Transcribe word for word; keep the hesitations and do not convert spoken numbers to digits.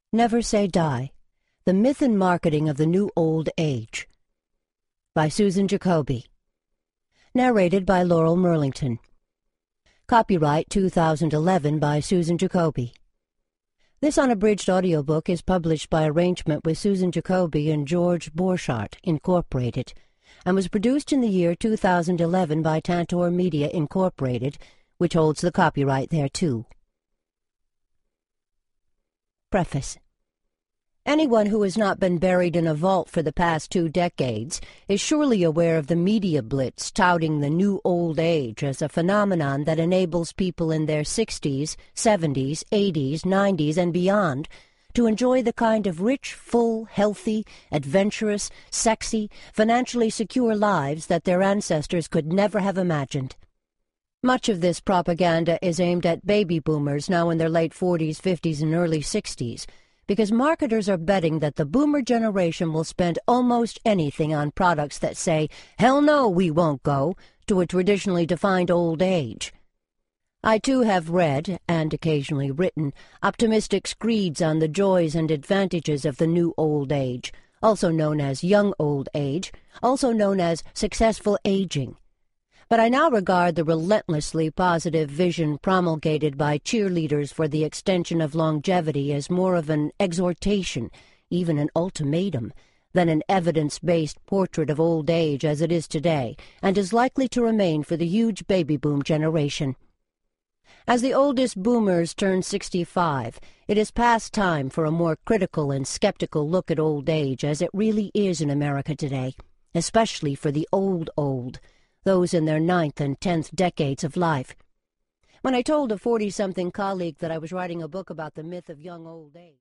Never Say Die, The Myth and Marketing of the New Old Age, by Susan Jacoby. Narrated by Laurel Merlington. Copyright two thousand eleven by Susan Jacoby. This unabridged audiobook is published by arrangement with Susan Jacoby and George Borchardt, Incorporated, and was produced in the year two thousand eleven by Tantor Media, Incorporated, which holds the copyright thereto. Preface. Anyone who has not been buried in a vault for the past two decades is surely aware of the media blitz touting the new old age as a phenomenon that enables people in their sixties, seventies, eighties, nineties, and beyond to enjoy the kind of rich, full, healthy, adventurous, sexy, financially secure lives that their ancestors could never have imagined. Much of this propaganda is aimed at baby boomers now in their late forties, fifties, and early sixties, because marketers are betting that the boomer generation will spend almost anything on products that say, "Hell no, we won't go," to a traditionally defined old age. I too have read, and occasionally written, optimistic screeds on the joys and advantages of the new old age, also known as young old age, also known as successful aging. But I now regard the relentlessly positive vision promulgated by cheerleaders for the extension of longevity as more of an exhortation, even an ultimatum, than an evidence-based portrait of old age as it is today, and is likely to remain for the huge baby boom generation. As the oldest boomers turn sixty-five, it is past time for a more critical and skeptical look at old age as it really is in America today, especially for the old old, those in their ninth and tenth decades of life. When I told a forty-something colleague that I was writing a book about the myth of young old age,